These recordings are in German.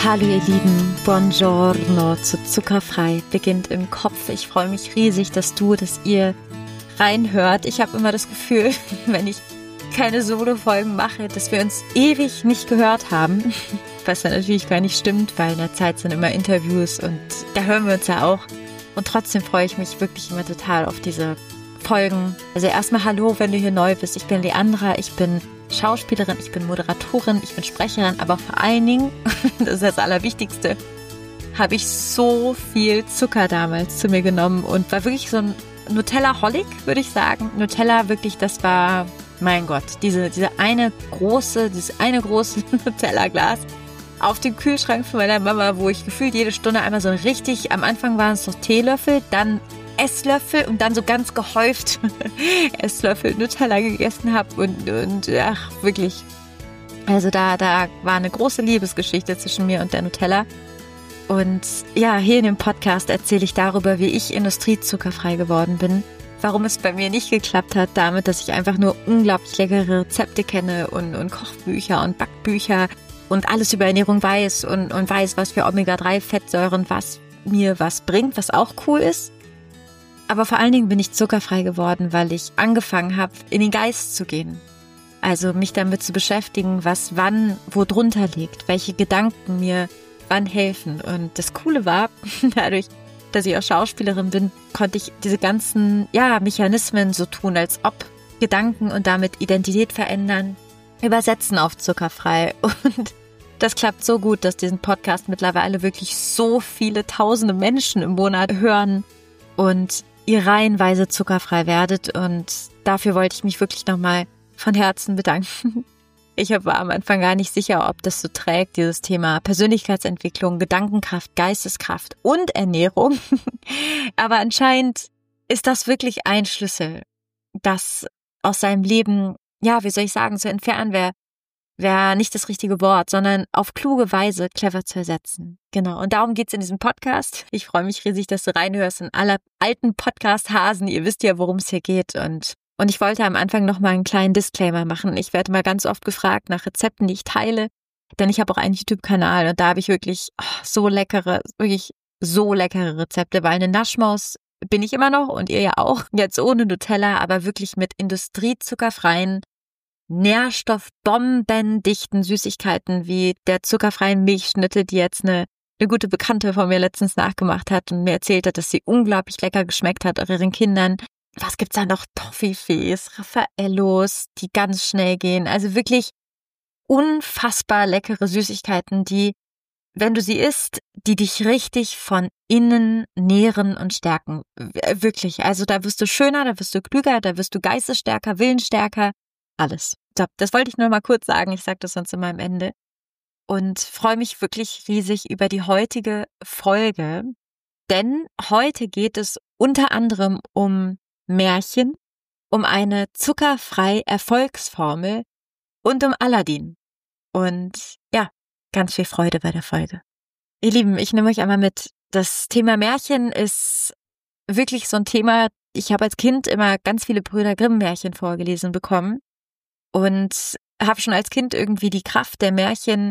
Hallo ihr Lieben, Buongiorno zu Zuckerfrei beginnt im Kopf. Ich freue mich riesig, dass ihr reinhört. Ich habe immer das Gefühl, wenn ich keine Solo-Folgen mache, dass wir uns ewig nicht gehört haben. Was ja natürlich gar nicht stimmt, weil in der Zeit sind immer Interviews und da hören wir uns ja auch. Und trotzdem freue ich mich wirklich immer total auf diese Folgen. Also erstmal hallo, wenn du hier neu bist. Ich bin Leandra, ich bin Schauspielerin, ich bin Moderatorin, ich bin Sprecherin, aber vor allen Dingen, das ist das Allerwichtigste, habe ich so viel Zucker damals zu mir genommen und war wirklich so ein Nutella-Holic, würde ich sagen. Nutella wirklich, das war, mein Gott, dieses eine große Nutella-Glas auf dem Kühlschrank von meiner Mama, wo ich gefühlt jede Stunde einmal so richtig, am Anfang waren es noch Teelöffel, dann Esslöffel und dann so ganz gehäuft Esslöffel Nutella gegessen habe und ach, wirklich. Also da war eine große Liebesgeschichte zwischen mir und der Nutella. Und ja, hier in dem Podcast erzähle ich darüber, wie ich industriezuckerfrei geworden bin, warum es bei mir nicht geklappt hat, damit, dass ich einfach nur unglaublich leckere Rezepte kenne und Kochbücher und Backbücher und alles über Ernährung weiß und weiß, was für Omega-3-Fettsäuren was mir was bringt, was auch cool ist. Aber vor allen Dingen bin ich zuckerfrei geworden, weil ich angefangen habe, in den Geist zu gehen. Also mich damit zu beschäftigen, was wann wo drunter liegt, welche Gedanken mir wann helfen. Und das Coole war, dadurch, dass ich auch Schauspielerin bin, konnte ich diese ganzen Mechanismen so tun, als ob Gedanken und damit Identität verändern, übersetzen auf zuckerfrei. Und das klappt so gut, dass diesen Podcast mittlerweile wirklich so viele tausende Menschen im Monat hören und ihr reihenweise zuckerfrei werdet. Und dafür wollte ich mich wirklich nochmal von Herzen bedanken. Ich war am Anfang gar nicht sicher, ob das so trägt, dieses Thema Persönlichkeitsentwicklung, Gedankenkraft, Geisteskraft und Ernährung. Aber anscheinend ist das wirklich ein Schlüssel, das aus seinem Leben, zu entfernen wäre nicht das richtige Wort, sondern auf kluge Weise clever zu ersetzen. Genau, und darum geht's in diesem Podcast. Ich freue mich riesig, dass du reinhörst in alle alten Podcast-Hasen. Ihr wisst ja, worum es hier geht. Und ich wollte am Anfang noch mal einen kleinen Disclaimer machen. Ich werde mal ganz oft gefragt nach Rezepten, die ich teile, denn ich habe auch einen YouTube-Kanal und da habe ich wirklich so leckere Rezepte, weil eine Naschmaus bin ich immer noch und ihr ja auch. Jetzt ohne Nutella, aber wirklich mit industriezuckerfreien, nährstoffbombendichten Süßigkeiten wie der zuckerfreien Milchschnitte, die jetzt eine gute Bekannte von mir letztens nachgemacht hat und mir erzählt hat, dass sie unglaublich lecker geschmeckt hat, auch ihren Kindern. Was gibt's da noch? Toffifees, Raffaellos, die ganz schnell gehen. Also wirklich unfassbar leckere Süßigkeiten, die, wenn du sie isst, die dich richtig von innen nähren und stärken. Wirklich. Also da wirst du schöner, da wirst du klüger, da wirst du geistesstärker, willensstärker. Alles. So, das wollte ich nur mal kurz sagen. Ich sage das sonst immer am Ende. Und freue mich wirklich riesig über die heutige Folge. Denn heute geht es unter anderem um Märchen, um eine zuckerfreie Erfolgsformel und um Aladdin. Und ja, ganz viel Freude bei der Folge. Ihr Lieben, ich nehme euch einmal mit. Das Thema Märchen ist wirklich so ein Thema. Ich habe als Kind immer ganz viele Brüder Grimm-Märchen vorgelesen bekommen. Und habe schon als Kind irgendwie die Kraft der Märchen,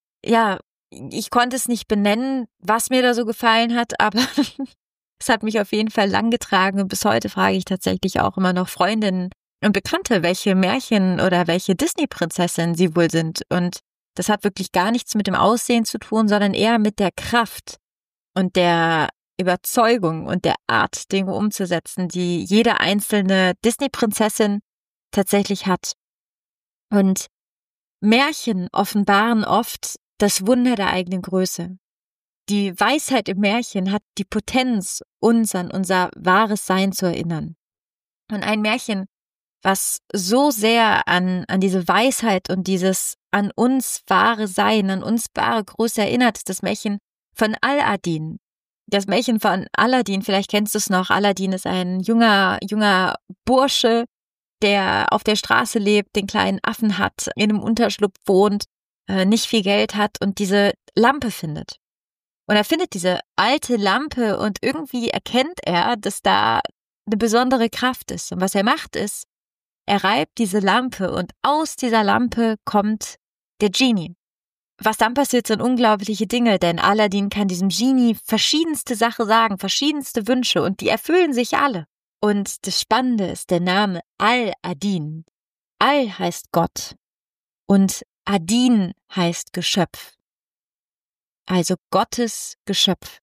ich konnte es nicht benennen, was mir da so gefallen hat, aber es hat mich auf jeden Fall lang getragen und bis heute frage ich tatsächlich auch immer noch Freundinnen und Bekannte, welche Märchen oder welche Disney-Prinzessin sie wohl sind. Und das hat wirklich gar nichts mit dem Aussehen zu tun, sondern eher mit der Kraft und der Überzeugung und der Art, Dinge umzusetzen, die jede einzelne Disney-Prinzessin tatsächlich hat. Und Märchen offenbaren oft das Wunder der eigenen Größe. Die Weisheit im Märchen hat die Potenz, uns an unser wahres Sein zu erinnern. Und ein Märchen, was so sehr an diese Weisheit und dieses an uns wahre Sein, an uns wahre Größe erinnert, ist das Märchen von Aladdin. Das Märchen von Aladdin, vielleicht kennst du es noch, Aladdin ist ein junger Bursche, der auf der Straße lebt, den kleinen Affen hat, in einem Unterschlupf wohnt, nicht viel Geld hat und diese Lampe findet. Und er findet diese alte Lampe und irgendwie erkennt er, dass da eine besondere Kraft ist. Und was er macht ist, er reibt diese Lampe und aus dieser Lampe kommt der Genie. was dann passiert, sind unglaubliche Dinge, denn Aladdin kann diesem Genie verschiedenste Sachen sagen, verschiedenste Wünsche und die erfüllen sich alle. Und das Spannende ist der Name Al-Adin. Al heißt Gott und Adin heißt Geschöpf. Also Gottes Geschöpf.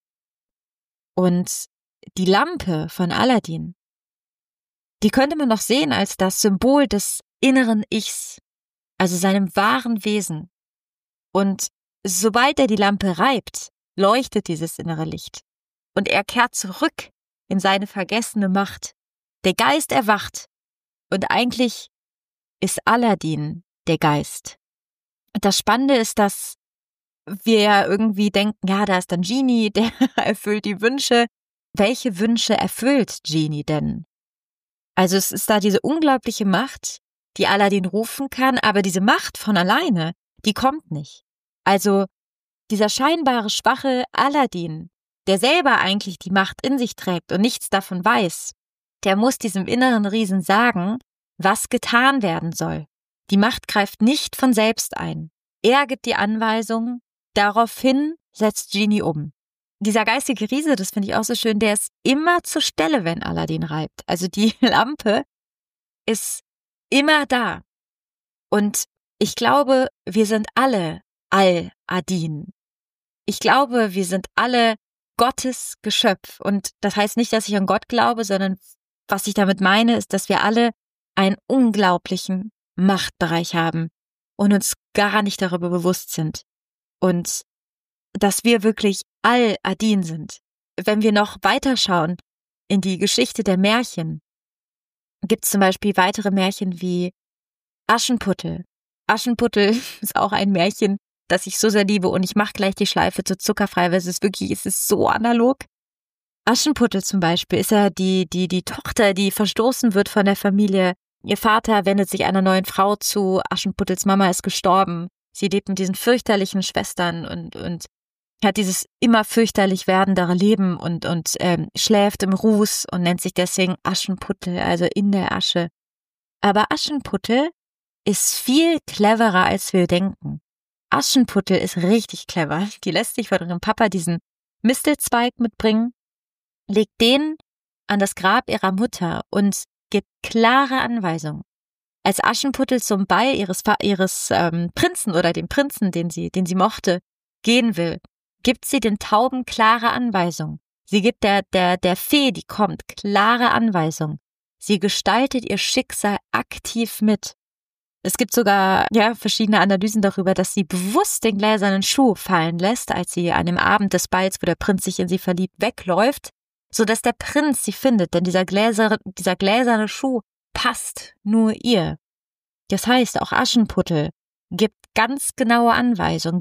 Und die Lampe von Aladdin, die könnte man noch sehen als das Symbol des inneren Ichs, also seinem wahren Wesen. Und sobald er die Lampe reibt, leuchtet dieses innere Licht. Und er kehrt zurück in seine vergessene Macht. Der Geist erwacht. Und eigentlich ist Aladdin der Geist. Und das Spannende ist, dass wir ja irgendwie denken, ja, da ist dann Genie, der erfüllt die Wünsche. Welche Wünsche erfüllt Genie denn? Also es ist da diese unglaubliche Macht, die Aladdin rufen kann, aber diese Macht von alleine, die kommt nicht. Also dieser scheinbare schwache Aladdin, der selber eigentlich die Macht in sich trägt und nichts davon weiß, der muss diesem inneren Riesen sagen, was getan werden soll. Die Macht greift nicht von selbst ein. Er gibt die Anweisung, daraufhin setzt Genie um. Dieser geistige Riese, das finde ich auch so schön, der ist immer zur Stelle, wenn Aladdin reibt. Also die Lampe ist immer da. Und ich glaube, wir sind alle Al-Adin. Ich glaube, wir sind alle Gottes Geschöpf. Und das heißt nicht, dass ich an Gott glaube, sondern was ich damit meine, ist, dass wir alle einen unglaublichen Machtbereich haben und uns gar nicht darüber bewusst sind. Und dass wir wirklich Al-Adin sind. Wenn wir noch weiterschauen in die Geschichte der Märchen, gibt es zum Beispiel weitere Märchen wie Aschenputtel. Aschenputtel ist auch ein Märchen, das ich so sehr liebe und ich mache gleich die Schleife zu Zuckerfrei, weil es ist so analog. Aschenputtel zum Beispiel ist ja die Tochter, die verstoßen wird von der Familie. Ihr Vater wendet sich einer neuen Frau zu, Aschenputtels Mama ist gestorben. Sie lebt mit diesen fürchterlichen Schwestern und hat dieses immer fürchterlich werdendere Leben und schläft im Ruß und nennt sich deswegen Aschenputtel, also in der Asche. Aber Aschenputtel ist viel cleverer, als wir denken. Aschenputtel ist richtig clever. Die lässt sich von ihrem Papa diesen Mistelzweig mitbringen, legt den an das Grab ihrer Mutter und gibt klare Anweisungen. Als Aschenputtel zum Ball ihres Prinzen oder dem Prinzen, den sie mochte, gehen will, gibt sie den Tauben klare Anweisungen. Sie gibt der Fee, die kommt, klare Anweisungen. Sie gestaltet ihr Schicksal aktiv mit. Es gibt sogar verschiedene Analysen darüber, dass sie bewusst den gläsernen Schuh fallen lässt, als sie an dem Abend des Balls, wo der Prinz sich in sie verliebt, wegläuft, sodass der Prinz sie findet, denn dieser gläserne Schuh passt nur ihr. Das heißt, auch Aschenputtel gibt ganz genaue Anweisungen,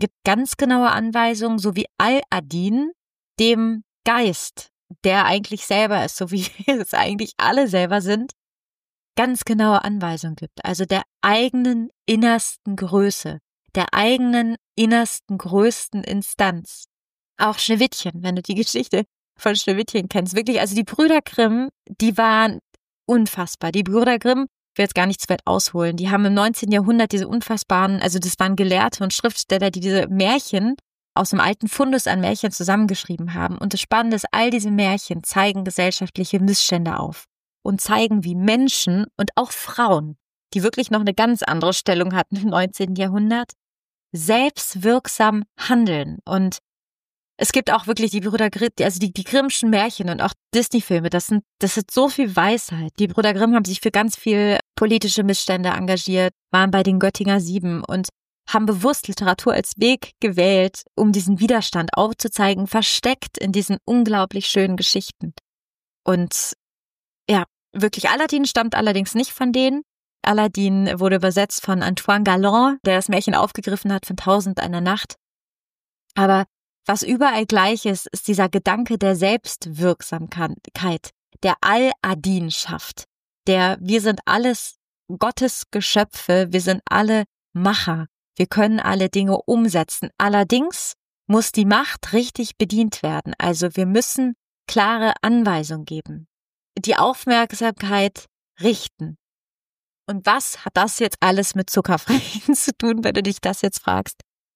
so wie Al-Adin dem Geist, der eigentlich selber ist, so wie wir es eigentlich alle selber sind, ganz genaue Anweisungen gibt. Also der eigenen innersten Größe, der eigenen innersten größten Instanz. Auch Schneewittchen, wenn du die Geschichte von Schneewittchen kennst, wirklich, also die Brüder Grimm, die waren unfassbar. Die Brüder Grimm, ich will jetzt gar nicht zu weit ausholen, die haben im 19. Jahrhundert diese unfassbaren, also das waren Gelehrte und Schriftsteller, die diese Märchen aus dem alten Fundus an Märchen zusammengeschrieben haben. Und das Spannende ist, all diese Märchen zeigen gesellschaftliche Missstände auf und zeigen, wie Menschen und auch Frauen, die wirklich noch eine ganz andere Stellung hatten im 19. Jahrhundert, selbstwirksam handeln. Und es gibt auch wirklich die Brüder Grimm, also die Grimmschen Märchen und auch Disney-Filme, das ist so viel Weisheit. Die Brüder Grimm haben sich für ganz viel politische Missstände engagiert, waren bei den Göttinger Sieben und haben bewusst Literatur als Weg gewählt, um diesen Widerstand aufzuzeigen, versteckt in diesen unglaublich schönen Geschichten. Und ja, wirklich, Aladdin stammt allerdings nicht von denen. Aladdin wurde übersetzt von Antoine Galland, der das Märchen aufgegriffen hat von 1001 Nacht. Aber was überall gleich ist, ist dieser Gedanke der Selbstwirksamkeit, der Al-Adin schafft. Wir sind alles Gottes Geschöpfe, wir sind alle Macher, wir können alle Dinge umsetzen. Allerdings muss die Macht richtig bedient werden, also wir müssen klare Anweisungen geben, die Aufmerksamkeit richten. Und was hat das jetzt alles mit Zuckerfrei zu tun, wenn du dich das jetzt fragst?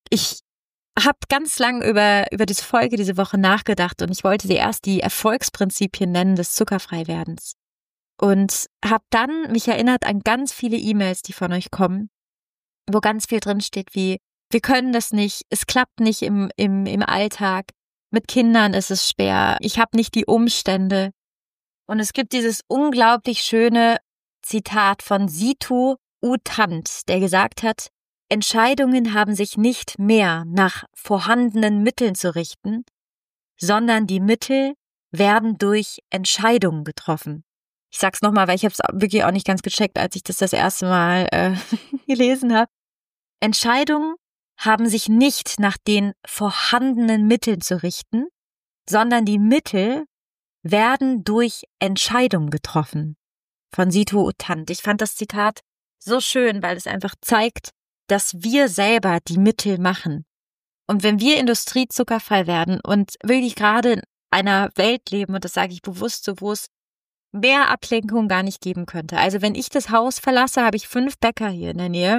Ich habe ganz lang über diese Folge diese Woche nachgedacht und ich wollte sie erst die Erfolgsprinzipien nennen des Zuckerfreiwerdens. Und habe dann mich erinnert an ganz viele E-Mails, die von euch kommen, wo ganz viel drin steht wie, wir können das nicht, es klappt nicht im Alltag, mit Kindern ist es schwer, ich habe nicht die Umstände. Und es gibt dieses unglaublich schöne Zitat von Situ U Tant, der gesagt hat, Entscheidungen haben sich nicht mehr nach vorhandenen Mitteln zu richten, sondern die Mittel werden durch Entscheidungen getroffen. Ich sag's nochmal, weil ich habe es wirklich auch nicht ganz gecheckt, als ich das erste Mal gelesen habe. Entscheidungen haben sich nicht nach den vorhandenen Mitteln zu richten, sondern die Mittel werden durch Entscheidungen getroffen. Von Situ U Tant. Ich fand das Zitat so schön, weil es einfach zeigt, dass wir selber die Mittel machen. Und wenn wir industriezuckerfrei werden und wirklich gerade in einer Welt leben, und das sage ich bewusst so, wo es mehr Ablenkung gar nicht geben könnte. Also wenn ich das Haus verlasse, habe ich 5 Bäcker hier in der Nähe,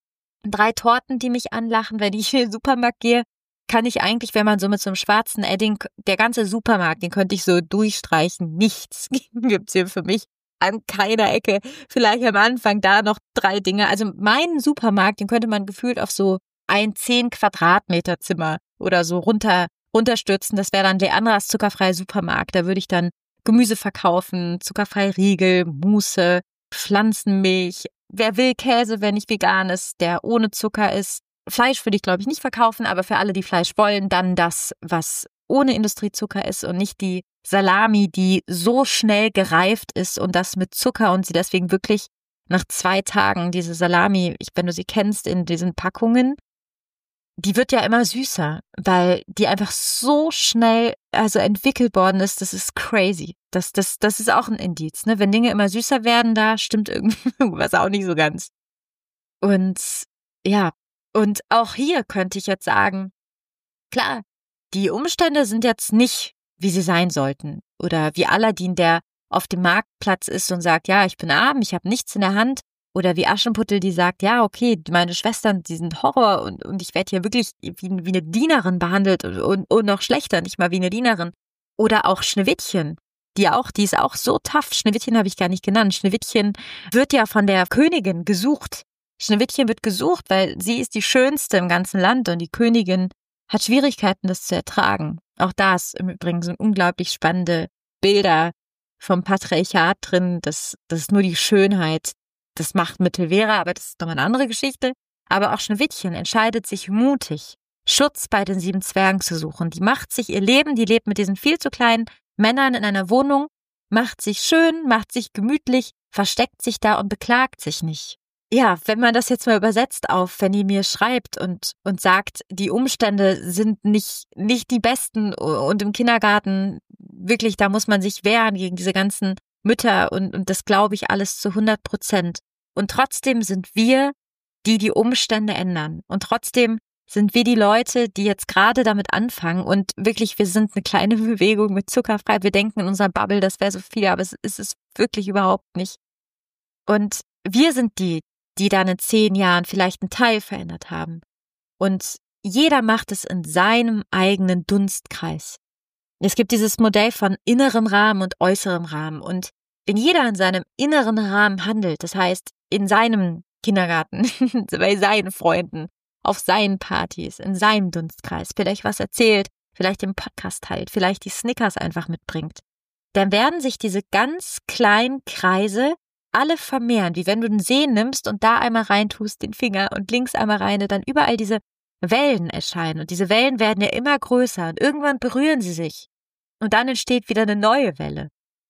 3 Torten, die mich anlachen. Wenn ich in den Supermarkt gehe, kann ich eigentlich, wenn man so mit so einem schwarzen Edding, der ganze Supermarkt, den könnte ich so durchstreichen. Nichts gibt's hier für mich an keiner Ecke. Vielleicht am Anfang da noch 3 Dinge. Also meinen Supermarkt, den könnte man gefühlt auf so ein 10 Quadratmeter Zimmer oder so runterstürzen. Das wäre dann Leandras zuckerfreier Supermarkt. Da würde ich dann Gemüse verkaufen, zuckerfreie Riegel, Muße, Pflanzenmilch. Wer will Käse, wer nicht vegan ist, der ohne Zucker ist. Fleisch würde ich, glaube ich, nicht verkaufen, aber für alle, die Fleisch wollen, dann das, was ohne Industriezucker ist und nicht die Salami, die so schnell gereift ist und das mit Zucker und sie deswegen wirklich nach 2 Tagen, diese Salami, wenn du sie kennst in diesen Packungen, die wird ja immer süßer, weil die einfach so schnell entwickelt worden ist, das ist crazy. Das ist auch ein Indiz, ne? Wenn Dinge immer süßer werden, da stimmt irgendwas auch nicht so ganz. Und ja, und auch hier könnte ich jetzt sagen, klar, die Umstände sind jetzt nicht, wie sie sein sollten. Oder wie Aladdin, der auf dem Marktplatz ist und sagt, ja, ich bin arm, ich habe nichts in der Hand. Oder wie Aschenputtel, die sagt, ja, okay, meine Schwestern, die sind Horror und ich werde hier wirklich wie eine Dienerin behandelt und noch schlechter, nicht mal wie eine Dienerin. Oder auch Schneewittchen, die ist auch so tough. Schneewittchen habe ich gar nicht genannt. Schneewittchen wird ja von der Königin gesucht. Schneewittchen wird gesucht, weil sie ist die Schönste im ganzen Land und die Königin hat Schwierigkeiten, das zu ertragen. Auch da ist im Übrigen so unglaublich spannende Bilder vom Patriarchat drin, dass nur die Schönheit das Machtmittel wäre, aber das ist nochmal eine andere Geschichte. Aber auch Schneewittchen entscheidet sich mutig, Schutz bei den 7 Zwergen zu suchen. Die macht sich ihr Leben, die lebt mit diesen viel zu kleinen Männern in einer Wohnung, macht sich schön, macht sich gemütlich, versteckt sich da und beklagt sich nicht. Ja, wenn man das jetzt mal übersetzt auf, wenn die mir schreibt und sagt, die Umstände sind nicht die besten und im Kindergarten wirklich, da muss man sich wehren gegen diese ganzen Mütter und das glaube ich alles zu 100%. Und trotzdem sind wir die Umstände ändern. Und trotzdem sind wir die Leute, die jetzt gerade damit anfangen und wirklich, wir sind eine kleine Bewegung mit zuckerfrei. Wir denken in unserer Bubble, das wäre so viel, aber es ist es wirklich überhaupt nicht. Und wir sind die dann in 10 Jahren vielleicht einen Teil verändert haben. Und jeder macht es in seinem eigenen Dunstkreis. Es gibt dieses Modell von innerem Rahmen und äußerem Rahmen. Und wenn jeder in seinem inneren Rahmen handelt, das heißt in seinem Kindergarten, bei seinen Freunden, auf seinen Partys, in seinem Dunstkreis, vielleicht was erzählt, vielleicht den Podcast teilt, vielleicht die Snickers einfach mitbringt, dann werden sich diese ganz kleinen Kreise alle vermehren, wie wenn du einen See nimmst und da einmal reintust, den Finger und links einmal rein, dann überall diese Wellen erscheinen. Und diese Wellen werden ja immer größer und irgendwann berühren sie sich. Und dann entsteht wieder eine neue Welle.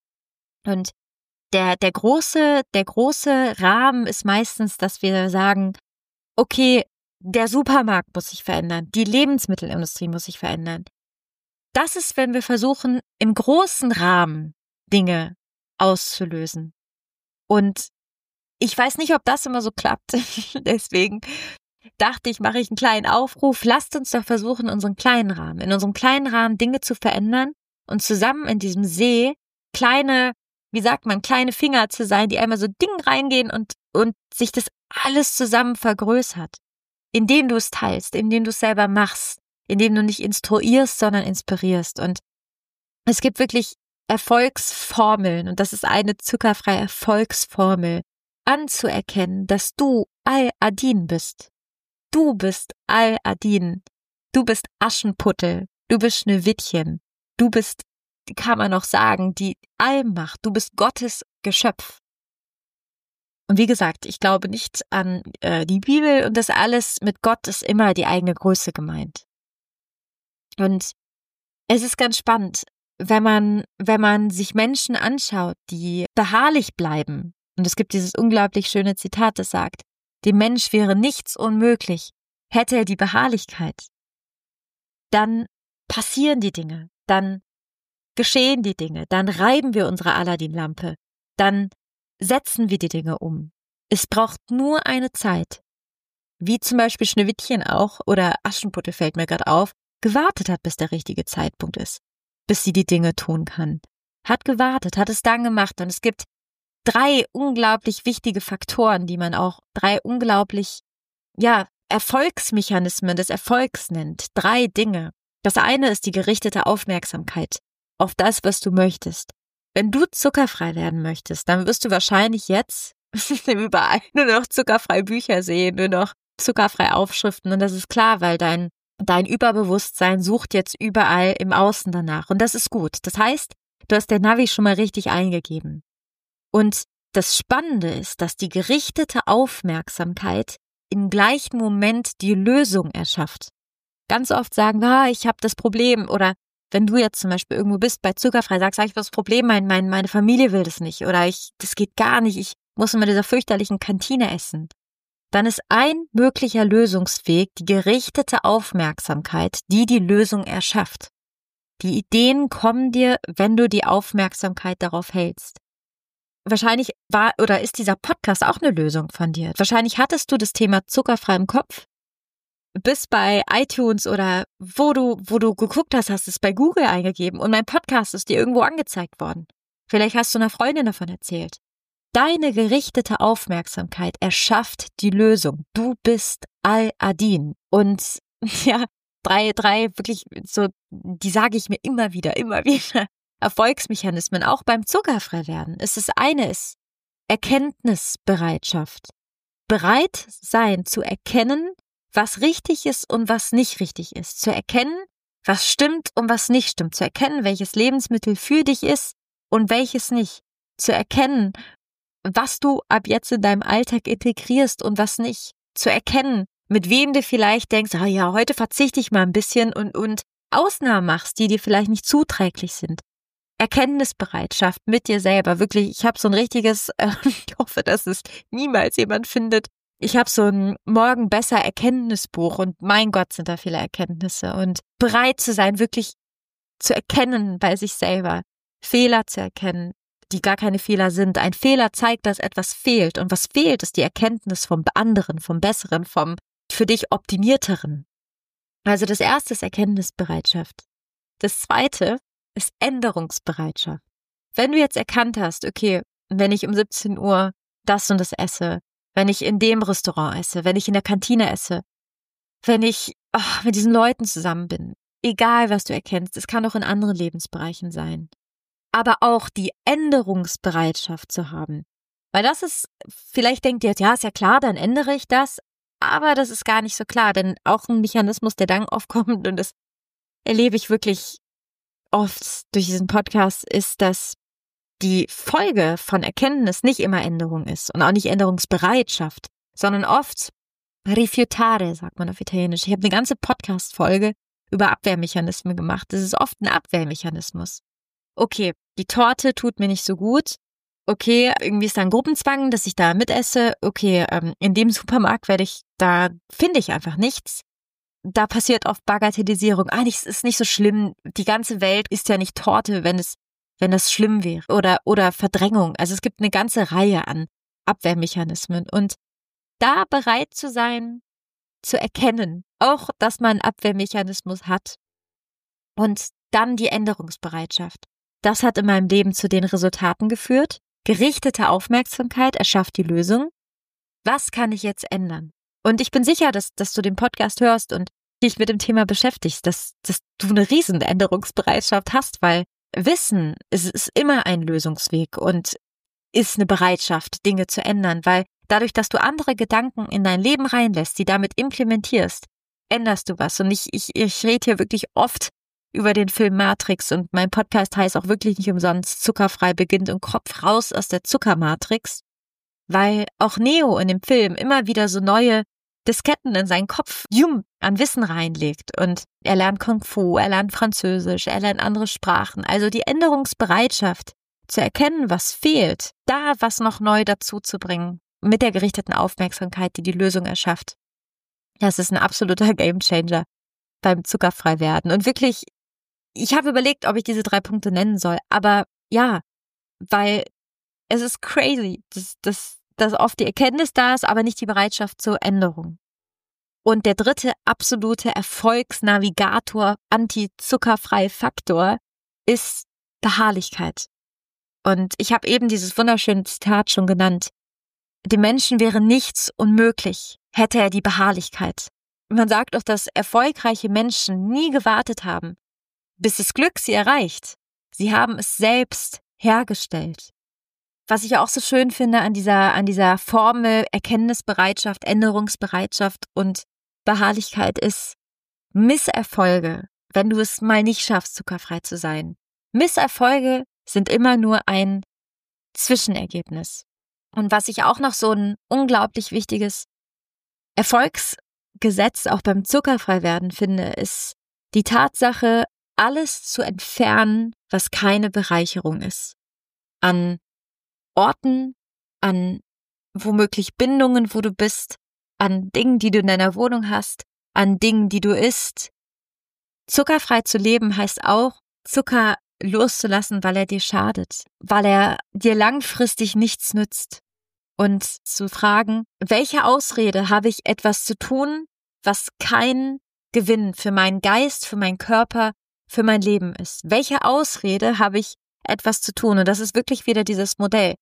Und der große Rahmen ist meistens, dass wir sagen, okay, der Supermarkt muss sich verändern, die Lebensmittelindustrie muss sich verändern. Das ist, wenn wir versuchen, im großen Rahmen Dinge auszulösen. Und ich weiß nicht, ob das immer so klappt. Deswegen dachte ich, mache ich einen kleinen Aufruf. Lasst uns doch versuchen, in unserem kleinen Rahmen Dinge zu verändern und zusammen in diesem See kleine Finger zu sein, die einmal so Ding reingehen und sich das alles zusammen vergrößert. indem du es teilst, indem du es selber machst, indem du nicht instruierst, sondern inspirierst. Und es gibt wirklich Erfolgsformeln, und das ist eine zuckerfreie Erfolgsformel, anzuerkennen, dass du Al-Adin bist. Du bist Al-Adin. Du bist Aschenputtel. Du bist Schneewittchen. Du bist, kann man noch sagen, die Allmacht. Du bist Gottes Geschöpf. Und wie gesagt, ich glaube nicht an die Bibel und das alles. Mit Gott ist immer die eigene Größe gemeint. Und es ist ganz spannend, wenn man sich Menschen anschaut, die beharrlich bleiben. Und es gibt dieses unglaublich schöne Zitat, das sagt, dem Mensch wäre nichts unmöglich, hätte er die Beharrlichkeit. Dann passieren die Dinge, dann geschehen die Dinge, dann reiben wir unsere Aladdin-Lampe, dann setzen wir die Dinge um. Es braucht nur eine Zeit, wie zum Beispiel Schneewittchen auch, oder Aschenputtel fällt mir gerade auf, gewartet hat, bis der richtige Zeitpunkt ist, bis sie die Dinge tun kann. Hat gewartet, hat es dann gemacht, und es gibt 3 unglaublich wichtige Faktoren, die man auch 3 unglaublich, Erfolgsmechanismen des Erfolgs nennt. 3 Dinge. Das eine ist die gerichtete Aufmerksamkeit auf das, was du möchtest. Wenn du zuckerfrei werden möchtest, dann wirst du wahrscheinlich jetzt überall nur noch zuckerfreie Bücher sehen, nur noch zuckerfreie Aufschriften, und das ist klar, weil dein Überbewusstsein sucht jetzt überall im Außen danach, und das ist gut. Das heißt, du hast der Navi schon mal richtig eingegeben. Und das Spannende ist, dass die gerichtete Aufmerksamkeit im gleichen Moment die Lösung erschafft. Ganz oft sagen wir, ich habe das Problem, oder wenn du jetzt zum Beispiel irgendwo bist bei Zuckerfrei, sagst, ich habe das Problem, meine Familie will das nicht, oder das geht gar nicht, ich muss in dieser fürchterlichen Kantine essen. Dann ist ein möglicher Lösungsweg die gerichtete Aufmerksamkeit, die die Lösung erschafft. Die Ideen kommen dir, wenn du die Aufmerksamkeit darauf hältst. Wahrscheinlich war oder ist dieser Podcast auch eine Lösung von dir. Wahrscheinlich hattest du das Thema zuckerfrei im Kopf, bist bei iTunes oder wo du geguckt hast es bei Google eingegeben und mein Podcast ist dir irgendwo angezeigt worden. Vielleicht hast du einer Freundin davon erzählt. Deine gerichtete Aufmerksamkeit erschafft die Lösung. Du bist Al-Adin. Und ja, drei wirklich so, die sage ich mir immer wieder. Erfolgsmechanismen, auch beim Zuckerfreiwerden. Das eine ist Erkenntnisbereitschaft. Bereit sein zu erkennen, was richtig ist und was nicht richtig ist. Zu erkennen, was stimmt und was nicht stimmt. Zu erkennen, welches Lebensmittel für dich ist und welches nicht. Zu erkennen, was du ab jetzt in deinem Alltag integrierst und was nicht. Zu erkennen, mit wem du vielleicht denkst, heute verzichte ich mal ein bisschen und Ausnahmen machst, die dir vielleicht nicht zuträglich sind. Erkenntnisbereitschaft mit dir selber. Wirklich, ich habe so ein richtiges, ich hoffe, dass es niemals jemand findet. Ich habe so ein Morgen besser Erkenntnisbuch und mein Gott, sind da viele Erkenntnisse. Und bereit zu sein, wirklich zu erkennen bei sich selber, Fehler zu erkennen, die gar keine Fehler sind. Ein Fehler zeigt, dass etwas fehlt. Und was fehlt, ist die Erkenntnis vom anderen, vom Besseren, vom für dich Optimierteren. Also das erste ist Erkenntnisbereitschaft. Das zweite ist Änderungsbereitschaft. Wenn du jetzt erkannt hast, okay, wenn ich um 17 Uhr das und das esse, wenn ich in dem Restaurant esse, wenn ich in der Kantine esse, wenn ich mit diesen Leuten zusammen bin, egal was du erkennst, es kann auch in anderen Lebensbereichen sein, aber auch die Änderungsbereitschaft zu haben. Weil das ist, vielleicht denkt ihr, ja, ist ja klar, dann ändere ich das, aber das ist gar nicht so klar, denn auch ein Mechanismus, der dann aufkommt, und das erlebe ich wirklich oft durch diesen Podcast, ist, dass die Folge von Erkenntnis nicht immer Änderung ist und auch nicht Änderungsbereitschaft, sondern oft rifiutare, sagt man auf Italienisch. Ich habe eine ganze Podcast-Folge über Abwehrmechanismen gemacht. Das ist oft ein Abwehrmechanismus. Okay, die Torte tut mir nicht so gut. Okay, irgendwie ist da ein Gruppenzwang, dass ich da mitesse. Okay, in dem Supermarkt finde ich einfach nichts. Da passiert oft Bagatellisierung. Es ist nicht so schlimm. Die ganze Welt ist ja nicht Torte, wenn das schlimm wäre. Oder Verdrängung. Also es gibt eine ganze Reihe an Abwehrmechanismen. Und da bereit zu sein, zu erkennen, auch, dass man einen Abwehrmechanismus hat. Und dann die Änderungsbereitschaft. Das hat in meinem Leben zu den Resultaten geführt. Gerichtete Aufmerksamkeit erschafft die Lösung. Was kann ich jetzt ändern? Und ich bin sicher, dass du den Podcast hörst und dich mit dem Thema beschäftigst, dass du eine riesen Änderungsbereitschaft hast, weil Wissen ist immer ein Lösungsweg und ist eine Bereitschaft, Dinge zu ändern, weil dadurch, dass du andere Gedanken in dein Leben reinlässt, die damit implementierst, änderst du was. Und ich rede hier wirklich oft über den Film Matrix und mein Podcast heißt auch wirklich nicht umsonst Zuckerfrei beginnt im Kopf, raus aus der Zuckermatrix, weil auch Neo in dem Film immer wieder so neue Disketten in seinen Kopf an Wissen reinlegt und er lernt Kung Fu, er lernt Französisch, er lernt andere Sprachen. Also die Änderungsbereitschaft zu erkennen, was fehlt, da was noch neu dazu zu bringen, mit der gerichteten Aufmerksamkeit, die die Lösung erschafft. Das ist ein absoluter Gamechanger beim Zuckerfreiwerden. Und wirklich, ich habe überlegt, ob ich diese 3 Punkte nennen soll, aber ja, weil es ist crazy, dass oft die Erkenntnis da ist, aber nicht die Bereitschaft zur Änderung. Und der 3. absolute Erfolgsnavigator, Anti-Zuckerfrei-Faktor ist Beharrlichkeit. Und ich habe eben dieses wunderschöne Zitat schon genannt. Dem Menschen wäre nichts unmöglich, hätte er die Beharrlichkeit. Man sagt auch, dass erfolgreiche Menschen nie gewartet haben, bis das Glück sie erreicht. Sie haben es selbst hergestellt. Was ich auch so schön finde an dieser Formel Erkenntnisbereitschaft, Änderungsbereitschaft und Beharrlichkeit ist Misserfolge, wenn du es mal nicht schaffst, zuckerfrei zu sein. Misserfolge sind immer nur ein Zwischenergebnis. Und was ich auch noch so ein unglaublich wichtiges Erfolgsgesetz auch beim Zuckerfreiwerden finde, ist die Tatsache, alles zu entfernen, was keine Bereicherung ist. An Orten, an womöglich Bindungen, wo du bist, an Dingen, die du in deiner Wohnung hast, an Dingen, die du isst. Zuckerfrei zu leben heißt auch, Zucker loszulassen, weil er dir schadet, weil er dir langfristig nichts nützt. Und zu fragen, welche Ausrede habe ich, etwas zu tun, was kein Gewinn für meinen Geist, für meinen Körper, für mein Leben ist? Welche Ausrede habe ich, etwas zu tun? Und das ist wirklich wieder dieses Modell.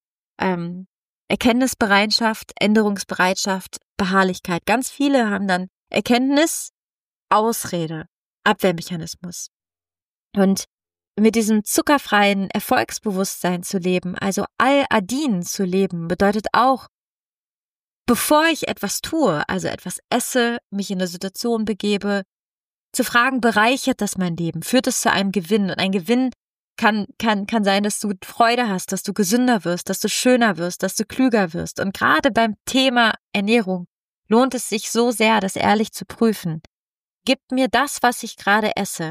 Erkenntnisbereitschaft, Änderungsbereitschaft, Beharrlichkeit. Ganz viele haben dann Erkenntnis, Ausrede, Abwehrmechanismus. Und mit diesem zuckerfreien Erfolgsbewusstsein zu leben, also Al-Adin zu leben, bedeutet auch, bevor ich etwas tue, also etwas esse, mich in eine Situation begebe, zu fragen, bereichert das mein Leben? Führt es zu einem Gewinn? Und ein Gewinn kann sein, dass du Freude hast, dass du gesünder wirst, dass du schöner wirst, dass du klüger wirst. Und gerade beim Thema Ernährung lohnt es sich so sehr, das ehrlich zu prüfen. Gibt mir das, was ich gerade esse,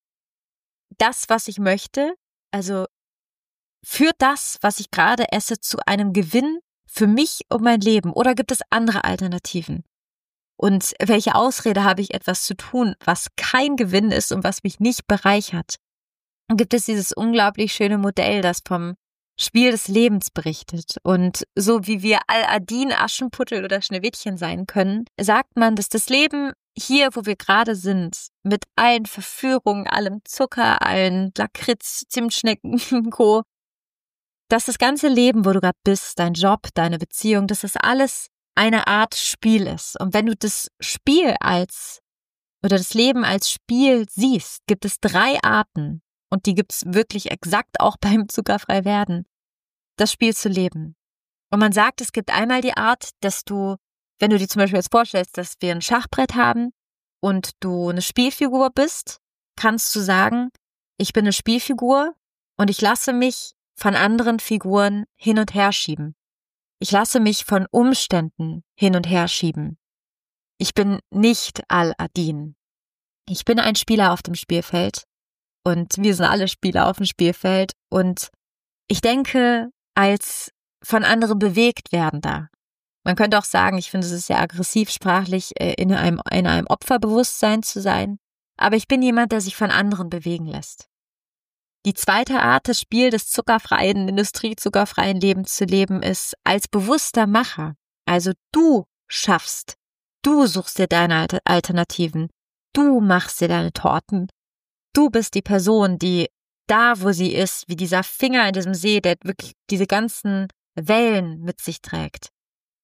das, was ich möchte? Also führt das, was ich gerade esse, zu einem Gewinn für mich und mein Leben? Oder gibt es andere Alternativen? Und welche Ausrede habe ich, etwas zu tun, was kein Gewinn ist und was mich nicht bereichert? Und gibt es dieses unglaublich schöne Modell, das vom Spiel des Lebens berichtet. Und so wie wir Al-Adin, Aschenputtel oder Schneewittchen sein können, sagt man, dass das Leben hier, wo wir gerade sind, mit allen Verführungen, allem Zucker, allen Lakritz, Zimtschnecken, Co., dass das ganze Leben, wo du gerade bist, dein Job, deine Beziehung, dass das alles eine Art Spiel ist. Und wenn du das Spiel oder das Leben als Spiel siehst, gibt es 3 Arten, und die gibt's wirklich exakt auch beim Zuckerfreiwerden, das Spiel zu leben. Und man sagt, es gibt einmal die Art, dass du, wenn du dir zum Beispiel jetzt vorstellst, dass wir ein Schachbrett haben und du eine Spielfigur bist, kannst du sagen, ich bin eine Spielfigur und ich lasse mich von anderen Figuren hin und her schieben. Ich lasse mich von Umständen hin und her schieben. Ich bin nicht Al-Adin. Ich bin ein Spieler auf dem Spielfeld und wir sind alle Spieler auf dem Spielfeld und ich denke als von anderen bewegt werdender. Man könnte auch sagen, ich finde, es ist sehr aggressiv sprachlich, in einem Opferbewusstsein zu sein, aber ich bin jemand, der sich von anderen bewegen lässt. Die zweite Art, das Spiel des zuckerfreien, industriezuckerfreien Lebens zu leben, ist als bewusster Macher. Also du schaffst, du suchst dir deine Alternativen, du machst dir deine Torten. Du bist die Person, die da, wo sie ist, wie dieser Finger in diesem See, der wirklich diese ganzen Wellen mit sich trägt.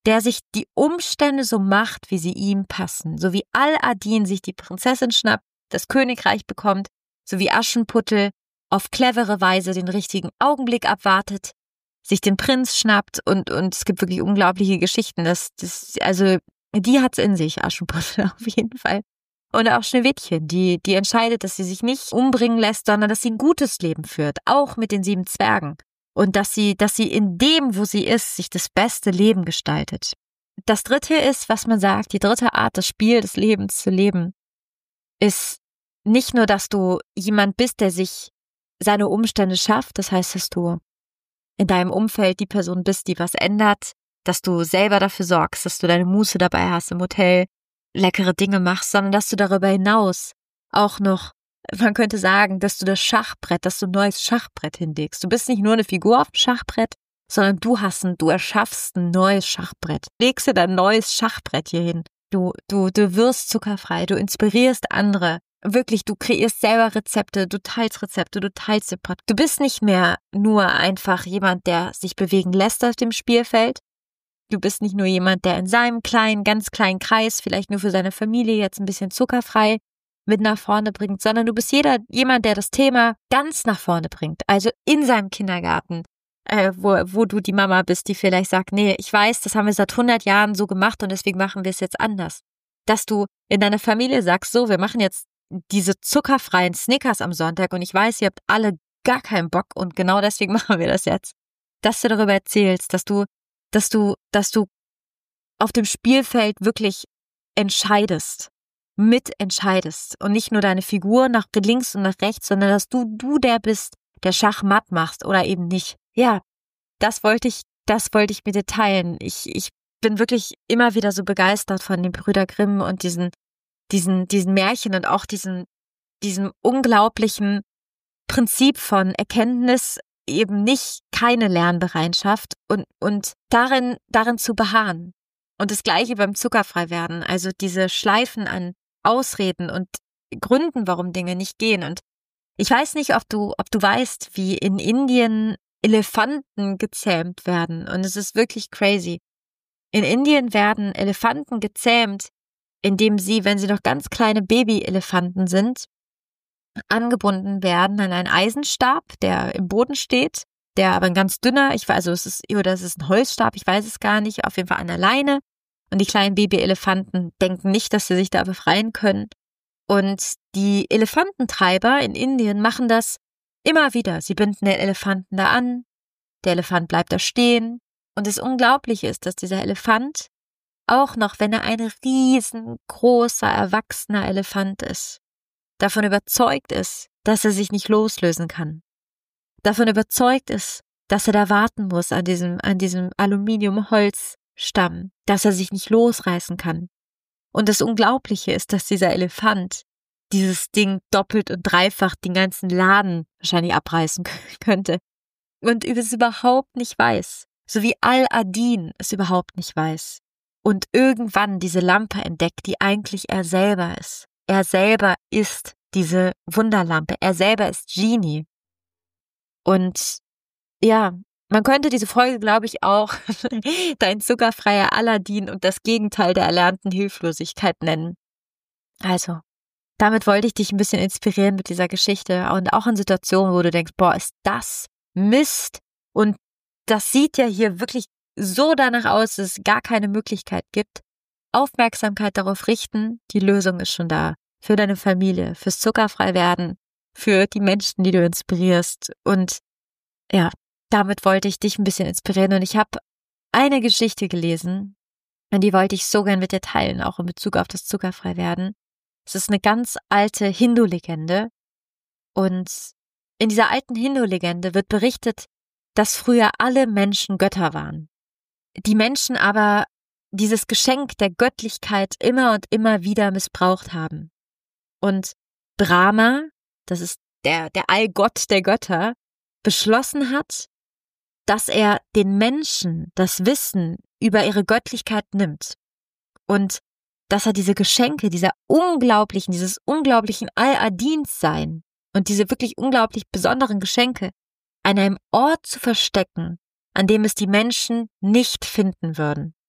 der sich die Umstände so macht, wie sie ihm passen. So wie Al-Adin sich die Prinzessin schnappt, das Königreich bekommt, so wie Aschenputtel auf clevere Weise den richtigen Augenblick abwartet, sich den Prinz schnappt und es gibt wirklich unglaubliche Geschichten. Also die hat's in sich, Aschenputtel auf jeden Fall. Und auch Schneewittchen, die entscheidet, dass sie sich nicht umbringen lässt, sondern dass sie ein gutes Leben führt, auch mit den 7 Zwergen. Und dass sie in dem, wo sie ist, sich das beste Leben gestaltet. Das dritte ist, was man sagt, die dritte Art, das Spiel des Lebens zu leben, ist nicht nur, dass du jemand bist, der sich seine Umstände schafft, das heißt, dass du in deinem Umfeld die Person bist, die was ändert, dass du selber dafür sorgst, dass du deine Muße dabei hast im Hotel, leckere Dinge machst, sondern dass du darüber hinaus auch noch, man könnte sagen, dass du ein neues Schachbrett hinlegst. Du bist nicht nur eine Figur auf dem Schachbrett, sondern du erschaffst ein neues Schachbrett. Legst dir dein neues Schachbrett hier hin. Du wirst zuckerfrei, du inspirierst andere. Wirklich, du kreierst selber Rezepte, du teilst den Pod. Du bist nicht mehr nur einfach jemand, der sich bewegen lässt auf dem Spielfeld. Du bist nicht nur jemand, der in seinem ganz kleinen Kreis, vielleicht nur für seine Familie jetzt ein bisschen zuckerfrei mit nach vorne bringt, sondern du bist jemand, der das Thema ganz nach vorne bringt. Also in seinem Kindergarten, wo du die Mama bist, die vielleicht sagt, nee, ich weiß, das haben wir seit 100 Jahren so gemacht und deswegen machen wir es jetzt anders. Dass du in deiner Familie sagst, so, wir machen jetzt diese zuckerfreien Snickers am Sonntag und ich weiß, ihr habt alle gar keinen Bock und genau deswegen machen wir das jetzt. Dass du darüber erzählst, dass du auf dem Spielfeld wirklich mitentscheidest und nicht nur deine Figur nach links und nach rechts, sondern dass du der bist, der Schachmatt machst oder eben nicht. Ja, das wollte ich mit dir teilen. Ich bin wirklich immer wieder so begeistert von den Brüder Grimm und diesen Märchen und auch diesem unglaublichen Prinzip von Erkenntnis, eben nicht keine Lernbereitschaft und darin zu beharren. Und das Gleiche beim Zuckerfreiwerden, also diese Schleifen an Ausreden und Gründen, warum Dinge nicht gehen. Und ich weiß nicht, ob du weißt, wie in Indien Elefanten gezähmt werden. Und es ist wirklich crazy. In Indien werden Elefanten gezähmt, indem sie, wenn sie noch ganz kleine Babyelefanten sind, angebunden werden an einen Eisenstab, der im Boden steht, der aber ein ganz dünner, es ist ein Holzstab, ich weiß es gar nicht, auf jeden Fall an der Leine. Und die kleinen Babyelefanten denken nicht, dass sie sich da befreien können. Und die Elefantentreiber in Indien machen das immer wieder. Sie binden den Elefanten da an, der Elefant bleibt da stehen. Und das Unglaubliche ist, dass dieser Elefant, auch noch wenn er ein riesengroßer, erwachsener Elefant ist, davon überzeugt ist, dass er sich nicht loslösen kann. Davon überzeugt ist, dass er da warten muss an diesem Aluminium-Holzstamm, dass er sich nicht losreißen kann. Und das Unglaubliche ist, dass dieser Elefant dieses Ding doppelt und dreifach den ganzen Laden wahrscheinlich abreißen könnte und es überhaupt nicht weiß. So wie Al-Adin es überhaupt nicht weiß. Und irgendwann diese Lampe entdeckt, die eigentlich er selber ist. Er selber ist diese Wunderlampe. Er selber ist Genie. Und ja, man könnte diese Folge, glaube ich, auch dein zuckerfreier Aladdin und das Gegenteil der erlernten Hilflosigkeit nennen. Also, damit wollte ich dich ein bisschen inspirieren mit dieser Geschichte und auch in Situationen, wo du denkst, boah, ist das Mist. Und das sieht ja hier wirklich so danach aus, dass es gar keine Möglichkeit gibt. Aufmerksamkeit darauf richten, die Lösung ist schon da. Für deine Familie, fürs Zuckerfreiwerden, für die Menschen, die du inspirierst. Und ja, damit wollte ich dich ein bisschen inspirieren. Und ich habe eine Geschichte gelesen und die wollte ich so gern mit dir teilen, auch in Bezug auf das Zuckerfreiwerden. Es ist eine ganz alte Hindu-Legende. Und in dieser alten Hindu-Legende wird berichtet, dass früher alle Menschen Götter waren. Die Menschen aber dieses Geschenk der Göttlichkeit immer und immer wieder missbraucht haben. Und Brahma, das ist der Allgott der Götter, beschlossen hat, dass er den Menschen das Wissen über ihre Göttlichkeit nimmt und dass er diese Geschenke, dieses unglaublichen Al-Adins-Sein und diese wirklich unglaublich besonderen Geschenke an einem Ort zu verstecken, an dem es die Menschen nicht finden würden.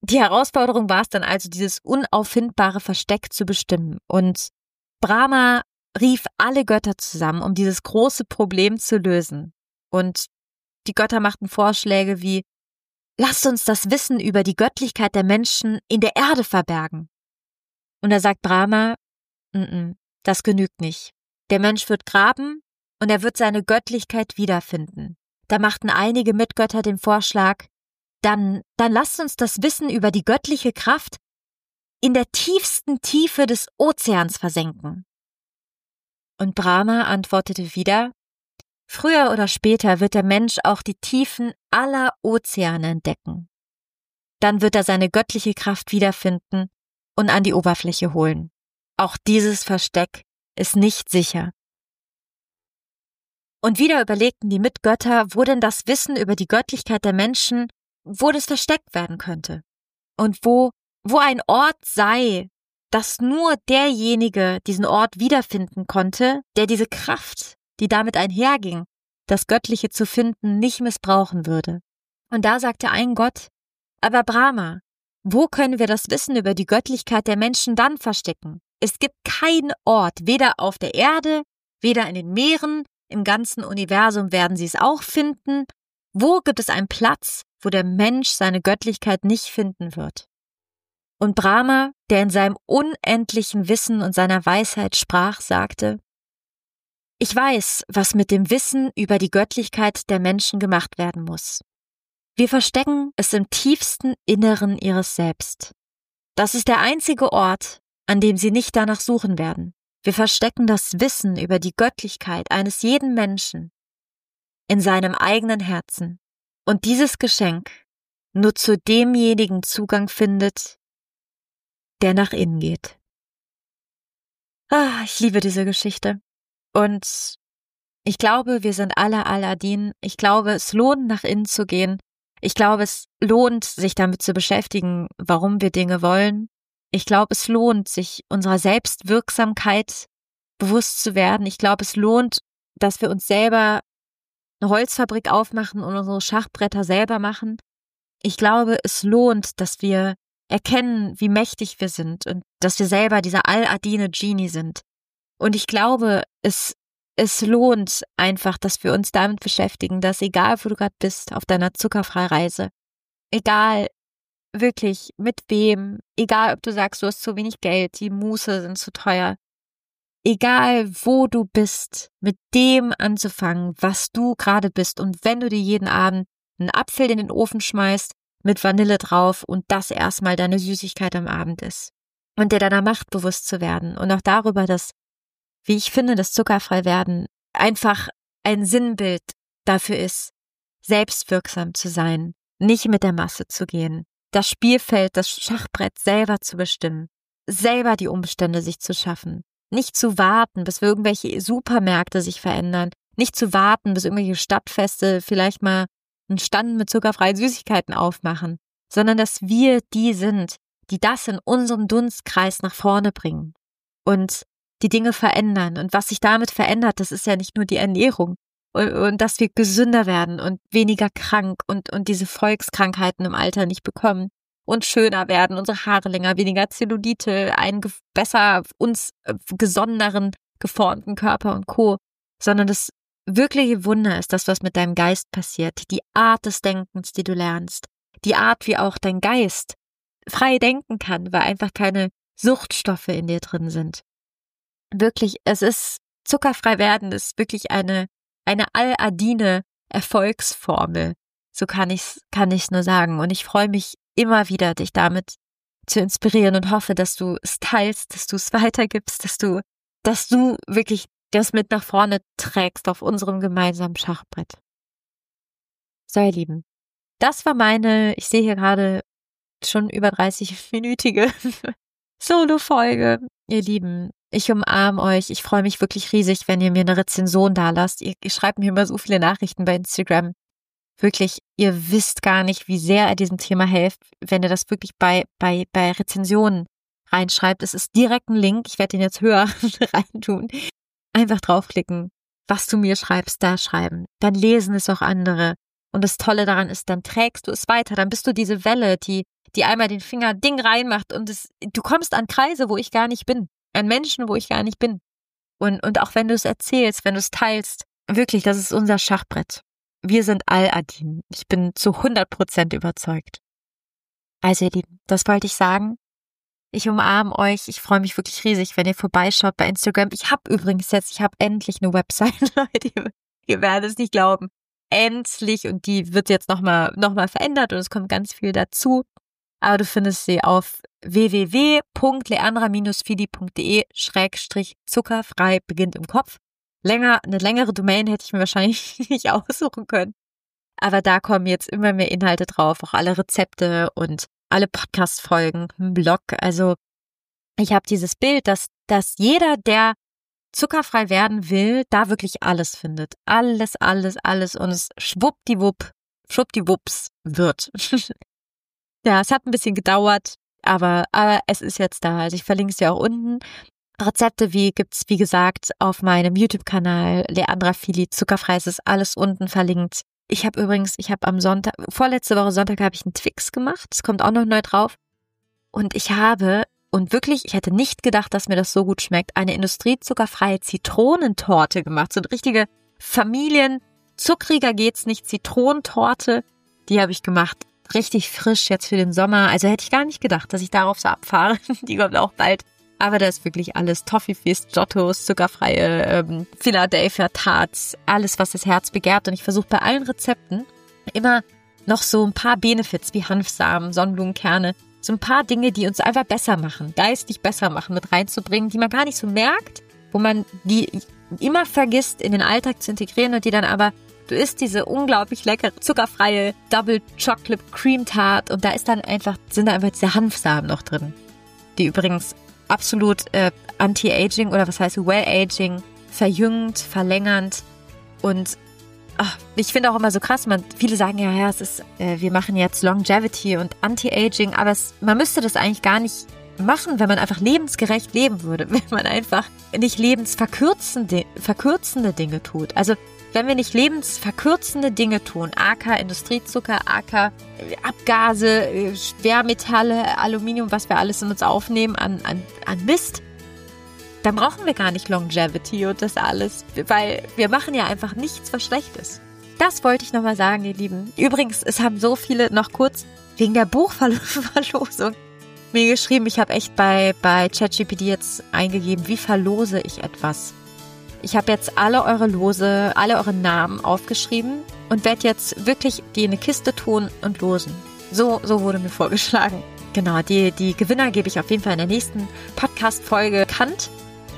Die Herausforderung war es dann also, dieses unauffindbare Versteck zu bestimmen. Und Brahma rief alle Götter zusammen, um dieses große Problem zu lösen. Und die Götter machten Vorschläge wie: Lasst uns das Wissen über die Göttlichkeit der Menschen in der Erde verbergen. Und da sagt Brahma: Das genügt nicht. Der Mensch wird graben und er wird seine Göttlichkeit wiederfinden. Da machten einige Mitgötter den Vorschlag: Dann lasst uns das Wissen über die göttliche Kraft in der tiefsten Tiefe des Ozeans versenken. Und Brahma antwortete wieder: Früher oder später wird der Mensch auch die Tiefen aller Ozeane entdecken. Dann wird er seine göttliche Kraft wiederfinden und an die Oberfläche holen. Auch dieses Versteck ist nicht sicher. Und wieder überlegten die Mitgötter, wo denn das Wissen über die Göttlichkeit der Menschen, wo das versteckt werden könnte. Und wo ein Ort sei, dass nur derjenige diesen Ort wiederfinden konnte, der diese Kraft, die damit einherging, das Göttliche zu finden, nicht missbrauchen würde. Und da sagte ein Gott: Aber Brahma, wo können wir das Wissen über die Göttlichkeit der Menschen dann verstecken? Es gibt keinen Ort, weder auf der Erde, weder in den Meeren, im ganzen Universum werden sie es auch finden. Wo gibt es einen Platz, wo der Mensch seine Göttlichkeit nicht finden wird? Und Brahma, der in seinem unendlichen Wissen und seiner Weisheit sprach, sagte: Ich weiß, was mit dem Wissen über die Göttlichkeit der Menschen gemacht werden muss. Wir verstecken es im tiefsten Inneren ihres Selbst. Das ist der einzige Ort, an dem sie nicht danach suchen werden. Wir verstecken das Wissen über die Göttlichkeit eines jeden Menschen in seinem eigenen Herzen. Und dieses Geschenk nur zu demjenigen Zugang findet, der nach innen geht. Ich liebe diese Geschichte. Und ich glaube, wir sind alle Aladdin. Ich glaube, es lohnt, nach innen zu gehen. Ich glaube, es lohnt, sich damit zu beschäftigen, warum wir Dinge wollen. Ich glaube, es lohnt, sich unserer Selbstwirksamkeit bewusst zu werden. Ich glaube, es lohnt, dass wir uns selber eine Holzfabrik aufmachen und unsere Schachbretter selber machen. Ich glaube, es lohnt, dass wir erkennen, wie mächtig wir sind und dass wir selber dieser Al-Adine Genie sind. Und ich glaube, es lohnt einfach, dass wir uns damit beschäftigen, dass egal, wo du gerade bist, auf deiner Zuckerfreireise, egal wirklich mit wem, egal, ob du sagst, du hast zu wenig Geld, die Muße sind zu teuer, egal, wo du bist, mit dem anzufangen, was du gerade bist. Und wenn du dir jeden Abend einen Apfel in den Ofen schmeißt, mit Vanille drauf und das erstmal deine Süßigkeit am Abend ist. Und dir deiner Macht bewusst zu werden und auch darüber, dass, wie ich finde, das Zuckerfreiwerden einfach ein Sinnbild dafür ist, selbstwirksam zu sein, nicht mit der Masse zu gehen, das Spielfeld, das Schachbrett selber zu bestimmen, selber die Umstände sich zu schaffen, nicht zu warten, bis irgendwelche Supermärkte sich verändern, nicht zu warten, bis irgendwelche Stadtfeste vielleicht mal einen Stand mit zuckerfreien Süßigkeiten aufmachen, sondern dass wir die sind, die das in unserem Dunstkreis nach vorne bringen und die Dinge verändern. Und was sich damit verändert, das ist ja nicht nur die Ernährung und dass wir gesünder werden und weniger krank und diese Volkskrankheiten im Alter nicht bekommen und schöner werden, unsere Haare länger, weniger Zellulite, einen besser uns gesonderen, geformten Körper und Co., sondern das wirkliche Wunder ist das, was mit deinem Geist passiert, die Art des Denkens, die du lernst, die Art, wie auch dein Geist frei denken kann, weil einfach keine Suchtstoffe in dir drin sind. Wirklich, es ist, zuckerfrei werden ist wirklich eine Al-Adine Erfolgsformel. So kann ich's nur sagen. Und ich freue mich immer wieder, dich damit zu inspirieren und hoffe, dass du es teilst, dass du es weitergibst, dass du wirklich das mit nach vorne trägst auf unserem gemeinsamen Schachbrett. So, ihr Lieben, das war ich sehe hier gerade schon über 30-minütige Solo-Folge. Ihr Lieben, ich umarme euch. Ich freue mich wirklich riesig, wenn ihr mir eine Rezension dalasst. Ihr schreibt mir immer so viele Nachrichten bei Instagram. Wirklich, ihr wisst gar nicht, wie sehr ihr diesem Thema helft, wenn ihr das wirklich bei Rezensionen reinschreibt. Es ist direkt ein Link. Ich werde den jetzt höher reintun. Einfach draufklicken, was du mir schreibst, da schreiben. Dann lesen es auch andere. Und das Tolle daran ist, dann trägst du es weiter. Dann bist du diese Welle, die die einmal den Finger Ding reinmacht und du kommst an Kreise, wo ich gar nicht bin, an Menschen, wo ich gar nicht bin. Und auch wenn du es erzählst, wenn du es teilst, wirklich, das ist unser Schachbrett. Wir sind Al-Adin. Ich bin zu 100% überzeugt. Also ihr Lieben, das wollte ich sagen. Ich umarme euch. Ich freue mich wirklich riesig, wenn ihr vorbeischaut bei Instagram. Ich habe endlich eine Website, Leute. Ihr werdet es nicht glauben. Endlich. Und die wird jetzt nochmal verändert und es kommt ganz viel dazu. Aber du findest sie auf www.leandra-fili.de/zuckerfrei beginnt im Kopf. Eine längere Domain hätte ich mir wahrscheinlich nicht aussuchen können. Aber da kommen jetzt immer mehr Inhalte drauf, auch alle Rezepte und alle Podcast-Folgen, ein Blog. Also ich habe dieses Bild, dass jeder, der zuckerfrei werden will, da wirklich alles findet. Alles und es schwuppdiwupps wird. Ja, es hat ein bisschen gedauert, aber es ist jetzt da. Also ich verlinke es dir auch unten. Rezepte gibt's wie gesagt auf meinem YouTube-Kanal Leandra Fili zuckerfrei. Es ist alles unten verlinkt. Ich habe am Sonntag, vorletzte Woche Sonntag habe ich einen Twix gemacht. Das kommt auch noch neu drauf. Und ich hätte nicht gedacht, dass mir das so gut schmeckt, eine industriezuckerfreie Zitronentorte gemacht. So eine richtige zuckriger geht's nicht, Zitronentorte. Die habe ich gemacht. Richtig frisch jetzt für den Sommer. Also hätte ich gar nicht gedacht, dass ich darauf so abfahre. Die kommt auch bald. Aber da ist wirklich alles. Toffifees, Giottos, zuckerfreie Philadelphia Tarts. Alles, was das Herz begehrt. Und ich versuche bei allen Rezepten immer noch so ein paar Benefits wie Hanfsamen, Sonnenblumenkerne. So ein paar Dinge, die uns einfach besser machen, geistig besser machen, mit reinzubringen, die man gar nicht so merkt, wo man die immer vergisst, in den Alltag zu integrieren und die dann aber, du isst diese unglaublich leckere, zuckerfreie Double Chocolate Cream Tart und sind da einfach diese Hanfsamen noch drin, die übrigens absolut Anti-Aging oder was heißt Well-Aging, verjüngt, verlängernd und ich finde auch immer so krass, viele sagen ja, es ist, wir machen jetzt Longevity und Anti-Aging, aber man müsste das eigentlich gar nicht machen, wenn man einfach lebensgerecht leben würde, wenn man einfach nicht lebensverkürzende Dinge tut. Also wenn wir nicht lebensverkürzende Dinge tun, aka Industriezucker, aka Abgase, Schwermetalle, Aluminium, was wir alles in uns aufnehmen an Mist, dann brauchen wir gar nicht Longevity und das alles, weil wir machen ja einfach nichts, was schlecht ist. Das wollte ich nochmal sagen, ihr Lieben. Übrigens, es haben so viele noch kurz wegen der Buchverlosung mir geschrieben, ich habe echt bei ChatGPT jetzt eingegeben, wie verlose ich etwas. Ich habe jetzt alle eure Namen aufgeschrieben und werde jetzt wirklich die in eine Kiste tun und losen. So wurde mir vorgeschlagen. Genau, die Gewinner gebe ich auf jeden Fall in der nächsten Podcast-Folge bekannt.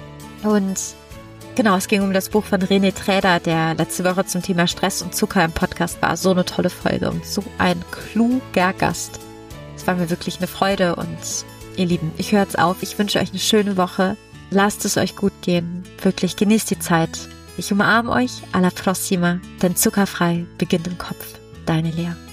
Und genau, es ging um das Buch von René Träder, der letzte Woche zum Thema Stress und Zucker im Podcast war. So eine tolle Folge und so ein kluger Gast. Es war mir wirklich eine Freude und ihr Lieben, ich höre jetzt auf. Ich wünsche euch eine schöne Woche. Lasst es euch gut gehen. Wirklich, genießt die Zeit. Ich umarme euch. Alla prossima. Denn zuckerfrei beginnt im Kopf. Deine Lea.